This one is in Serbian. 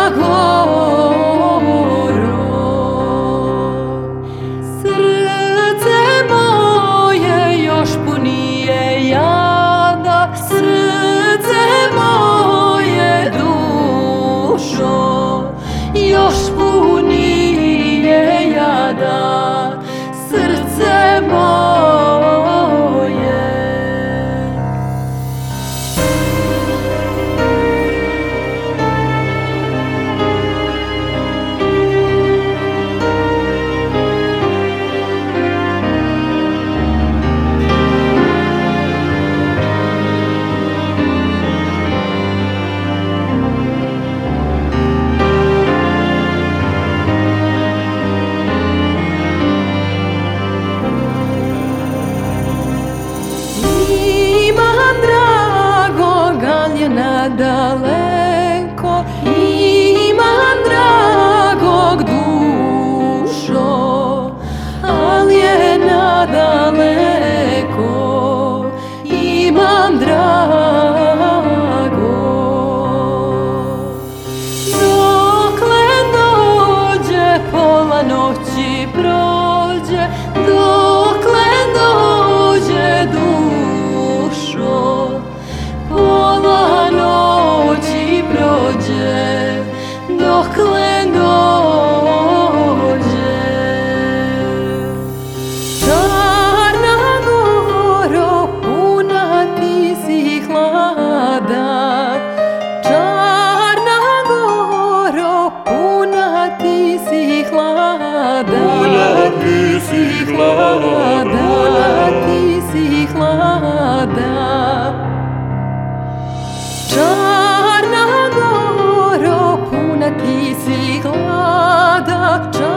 Daleko imam dragog dušo, ali je nadaleko imam drago. Dokle dođe pola noći prođe, dokle dođe dušo, pola noći prođe, dokle dođe. Čarna goro, puna ti si hlada, Čarna goro, puna ti si hlada, puna ti si hlada, puna ti si hlada. Čarna goro, puna ti si hlada,